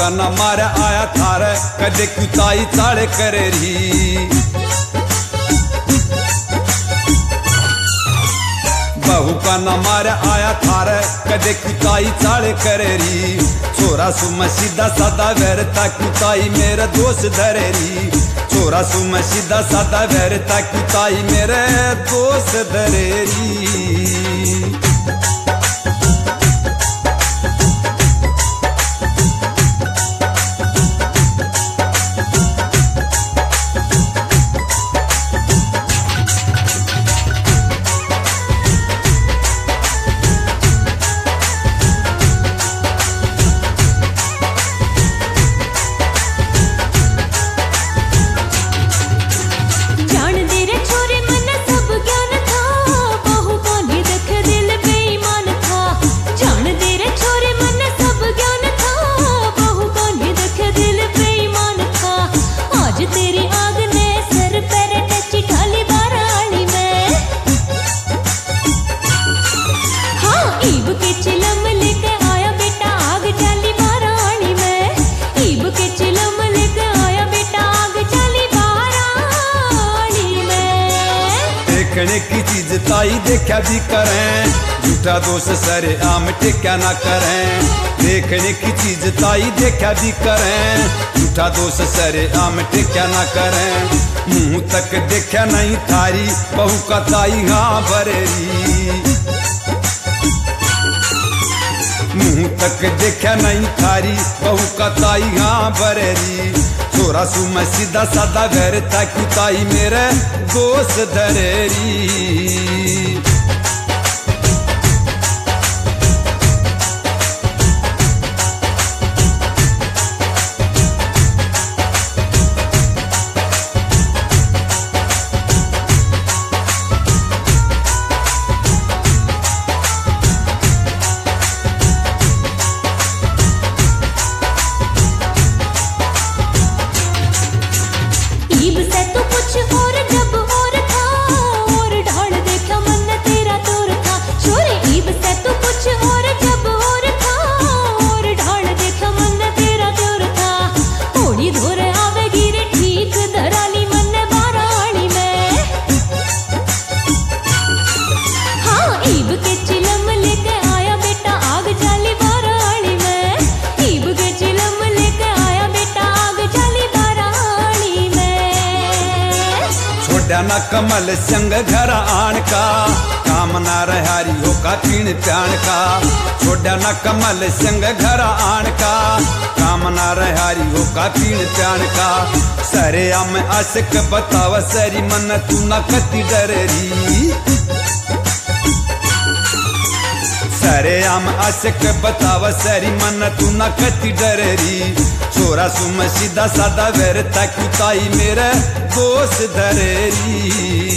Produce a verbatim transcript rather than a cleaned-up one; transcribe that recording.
का न मारे आया थारे कदे कुताई चाले करे री। बहू का न मारे आया थारे कदे कुताई चाले करे री। छोरा सुम सीधा सादा वेरता कुताई मेरे दोस्त धरे री। छोरा सुम सीधा सादा वेरता कुताई मेरे दोस्त धरे री। देखने की चीज ताई देखा भी करें, झूठा दोष सरे आम टेक्या ना करें। देखने की चीज ताई देखा भी करें, झूठा दोष सरे आम टेक्या ना करें। मुंह तक देखा नहीं थारी बहू का ताई हाँ भरेरी। मुंह तक देखा नहीं थारी बहू का ताई हाँ भरेरी। छोरा सु मैं सीधा सादा घर था कुताई मेरे दोस्त धरेरी। न कमल संग घर आन का काम ना रहारी हो का पीण प्याण का। छोड़ा न कमल संग घर आन का काम ना रहारी हो का पीण प्याण का। सरे आम आशिक बताव सरी मन तू न कति डरेरी। सरे आम आशिक बताव सरी मन तू न कति डरेरी। छोरा सु मैं सीधा सादा वेरता कुताई मेरे दोस्त धरेरी।